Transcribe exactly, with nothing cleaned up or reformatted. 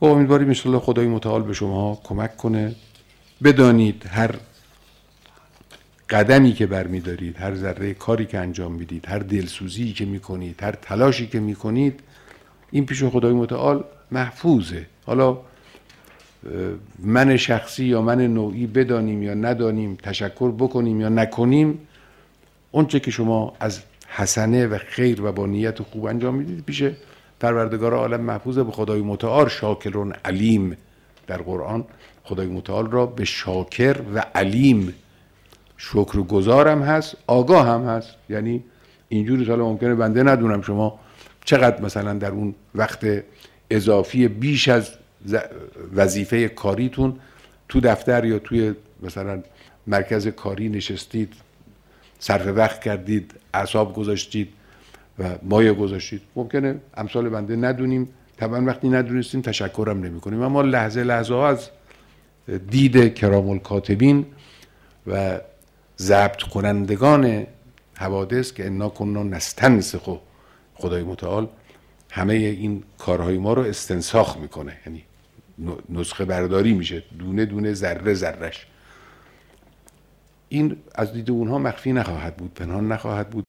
خب امیدواریم ان شاءالله خدای متعال به شما کمک کنه. بدانید هر قدمی که برمیدارید، هر ذره کاری که انجام میدید، هر دلسوزی که میکنید، هر تلاشی که میکنید، این پیش خدای متعال محفوظه. حالا من شخصی یا من نوعی بدانیم یا ندانیم، تشکر بکنیم یا نکنیم، اون چه که شما از حسنه و خیر و با نیت خوب انجام میدید پیش پروردگار عالم محفوظه. به خدای متعال شاکرون علیم در قرآن خدای متعال را به شاکر و علیم، شکرگزار هم هست، آگاه هم هست. یعنی اینجوری حالا ممکنه بنده ندونم شما چقدر مثلا در اون وقت اضافی بیش از وظیفه کاریتون تو دفتر یا توی مثلا مرکز کاری نشستید، صرف وقت کردید، اعصاب گذاشتید و مایه گذاشتید. ممکنه امثال بنده ندونیم، طبعا وقتی ندونستیم تشکرم نمی کنیم، اما لحظه لحظه ها از دید کرام الکاتبین و ضبط کنندگان حوادث که انا کنا نستنسخ، خدای متعال همه این کارهای ما رو استنساخ میکنه، یعنی نسخه برداری میشه دونه دونه ذره ذرهش. این از دید اونها مخفی نخواهد بود، پنهان نخواهد بود.